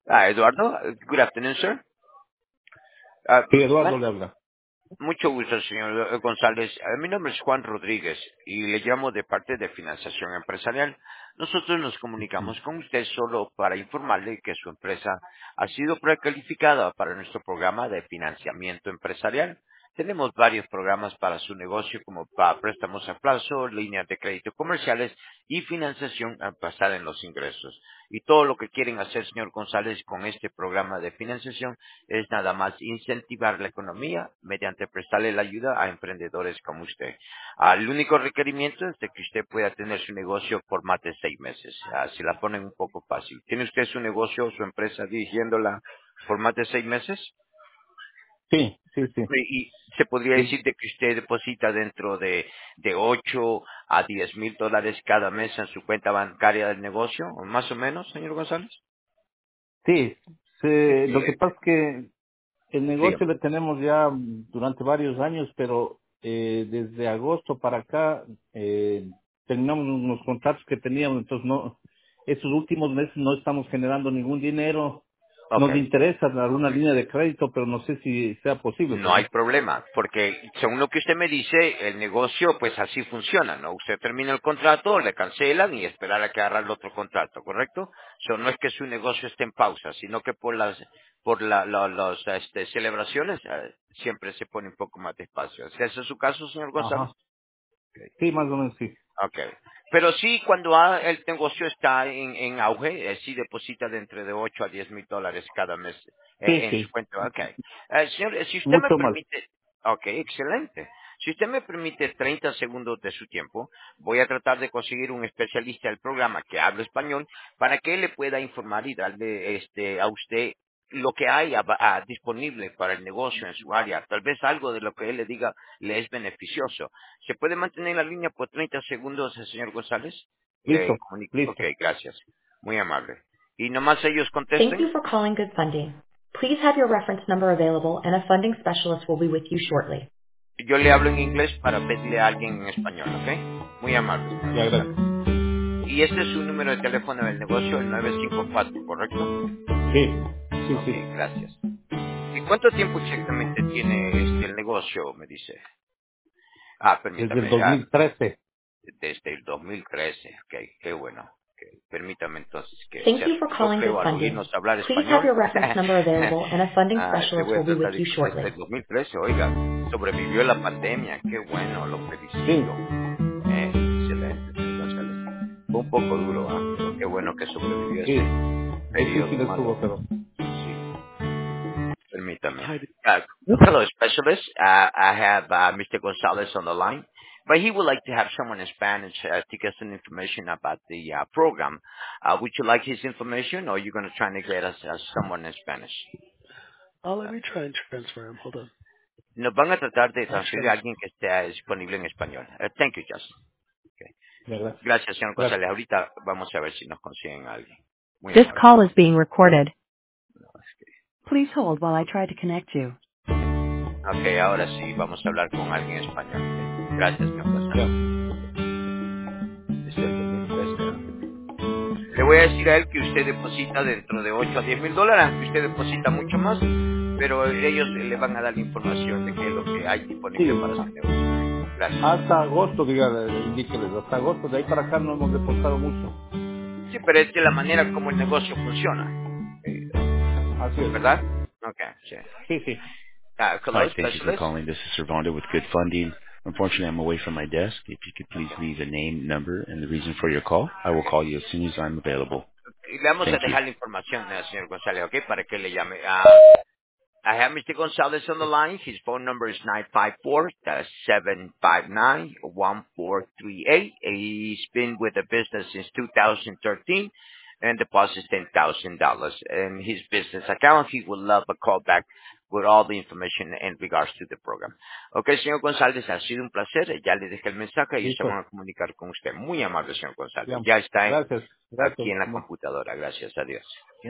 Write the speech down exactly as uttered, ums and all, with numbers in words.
Ah, Eduardo, uh, good afternoon, sir. Uh, Sí, Eduardo bueno, le habla. mucho gusto, señor eh, González. Eh, Mi nombre es Juan Rodríguez y le llamo de parte de Financiación Empresarial. Nosotros nos comunicamos con usted solo para informarle que su empresa ha sido precalificada para nuestro programa de financiamiento empresarial. Tenemos varios programas para su negocio como para préstamos a plazo, líneas de crédito comerciales y financiación basada en los ingresos. Y todo lo que quieren hacer, señor González, con este programa de financiación es nada más incentivar la economía mediante prestarle la ayuda a emprendedores como usted. Ah, el único requerimiento es de que usted pueda tener su negocio por más de seis meses. Ah, si la ponen un poco fácil. ¿Tiene usted su negocio, su empresa dirigiéndola por más de seis meses? Sí, sí, sí. Y, y se podría Sí, decir de que usted deposita dentro de, de ocho a diez mil dólares cada mes en su cuenta bancaria del negocio, o más o menos, señor González. sí. Sí, Se- sí, lo que eh, pasa es que el negocio dígame. lo tenemos ya durante varios años, pero eh, desde agosto para acá eh, terminamos los contratos que teníamos, entonces no, estos últimos meses no estamos generando ningún dinero. Nos Ok. interesa alguna línea de crédito, pero no sé si sea posible, No pues hay no. problema, porque según lo que usted me dice, el negocio pues así funciona, ¿no? Usted termina el contrato, le cancelan y esperar a que agarrar el otro contrato, ¿correcto? So, no es que su negocio esté en pausa, sino que por las por la, la- las este, celebraciones eh, siempre se pone un poco más despacio. ¿Ese es su caso, señor González? Ajá. Sí, más o menos sí. Okay. Pero sí, cuando ha- el negocio está en, en auge, eh, sí deposita de entre de ocho a diez mil dólares cada mes Sí, eh, en su sí. cuenta. Okay. Eh, señor, eh, si usted me Mucho más. permite, okay, excelente. Si usted me permite treinta segundos de su tiempo, voy a tratar de conseguir un especialista del programa que hable español para que él le pueda informar y darle este, a usted lo que hay a- a- disponible para el negocio en su área. Tal vez algo de lo que él le diga le es beneficioso. ¿Se puede mantener la línea por treinta segundos, eh, señor González? Listo, Le comunico. Ok, listo. gracias. Muy amable. Y nomás ellos Thank you contesten. for calling Good Funding. Please have your reference number available and a funding specialist will be with you shortly. Yo le hablo en inglés para pedirle a alguien en español, ¿ok? Muy amable, señor Ya, gracias. González. Y este es su número de teléfono del negocio, el nueve cinco cuatro, ¿correcto? Sí, sí, Ok, sí. gracias. ¿Y cuánto tiempo exactamente tiene este el negocio, me dice? Ah, Desde el permítame. Ah, dos mil trece. desde el dos mil trece. Ok, qué bueno. Ok, permítame entonces que Thank sea you for calling Good filósofo al Funding. oírnos hablar Please have español. your reference number available and a funding Ah, le specialist voy a will be with tratar de you que desde shortly. el dos mil trece, oiga, sobrevivió la pandemia. Qué bueno, lo Sí, felicito. Eh, excelente, señor González. Fue un poco duro, ¿ah? Pero qué bueno que sobrevivió sí. ese periodo Difícil estuvo, malo. pero... Sí, permítame. Hi. Uh, hello, specialist. Uh, I have uh, mister Gonzalez on the line, but he would like to have someone in Spanish uh, to get some information about the uh, program. Uh, would you like his information, or are you going to try and get us uh, someone in Spanish? Oh, let me try and transfer him. Hold on. Nos van a tratar de I'll transferir a transfer. alguien que esté disponible en español. Uh, thank you, Justin. Okay. Ya, gracias. Gracias, señor Gracias. González. Ahorita vamos a ver si nos consiguen a alguien. Muy This amable. call is being recorded. Please hold while I try to connect you. Ok, ahora sí, vamos a hablar con alguien en español. Okay. Gracias, señor González. Ya. Desde el dos mil trece, ¿no? Le voy a decir a él que usted deposita dentro de ocho a diez mil dólares, que usted deposita mucho más, pero ellos le van a dar la información de qué es lo que hay disponible Sí. para su negocio. Gracias. Hasta agosto, diga, indíqueles. Hasta agosto. De ahí para acá no hemos depositado mucho. Sí, pero es de la manera como el negocio funciona, eh, Así es. ¿verdad? Ok, sí. Sí, sí. Uh, Hi, hello, thank you for specialist. calling. This is Servando with Good Funding. Unfortunately, I'm away from my desk. If you could please leave a name, number, and the reason for your call, I will call you as soon as I'm available. Y le vamos a Thank you. dejar la información al señor González, ¿ok? Para que le llame. Ah, I have mister Gonzalez on the line. His phone number is nine five four, seven five nine, one four three eight. He's been with the business since two thousand thirteen and deposits ten thousand dollars in his business account. He would love a call back with all the information in regards to the program. Ok, señor González, ha sido un placer. Ya le dejé el mensaje y se van Listo. a comunicar con usted. Muy amable, señor González. Ya. Ya está Gracias. aquí Gracias. en la computadora. Gracias a Dios.